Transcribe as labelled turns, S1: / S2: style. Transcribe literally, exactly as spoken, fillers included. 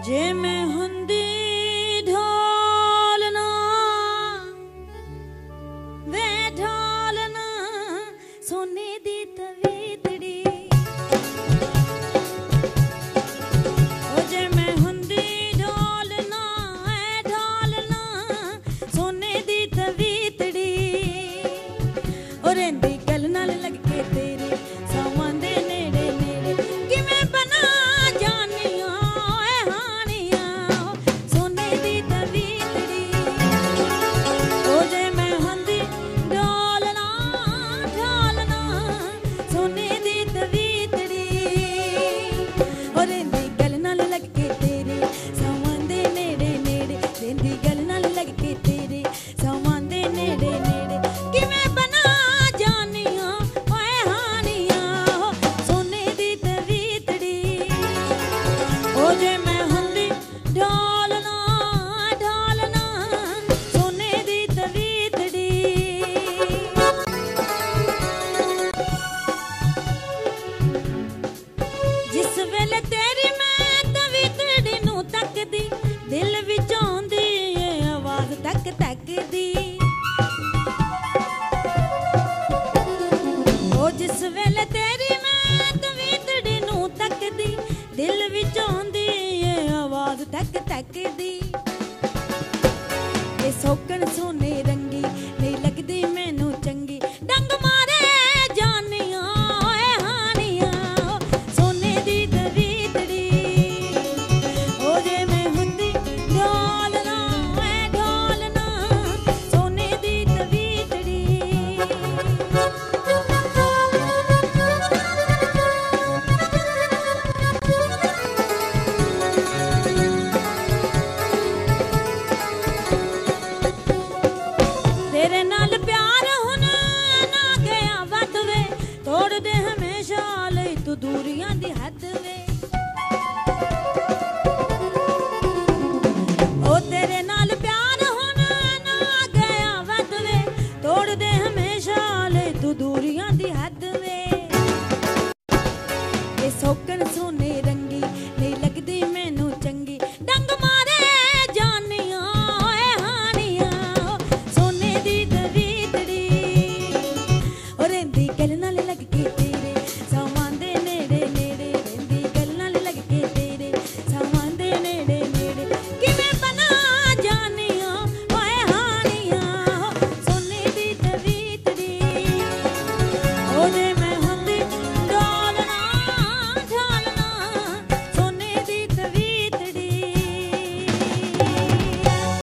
S1: जे मैं हुंदी ढोलना वे ढोलना सोने दी तवीतड़ी ओ जे मैं हुंदी ढोलना वे ढोलना सोने दी तवीतड़ी ओ रेंदी गल नाल लग के तेरे सामान दे नेड़े नेड़े किवें बना जानिया दिल विच आउंदी ए आवाज़ तक तक दी ओ जिस वेले तेरी मैं तवीतड़ी नूं तकदी दिल विच आउंदी ए आवाज़ तक तक दी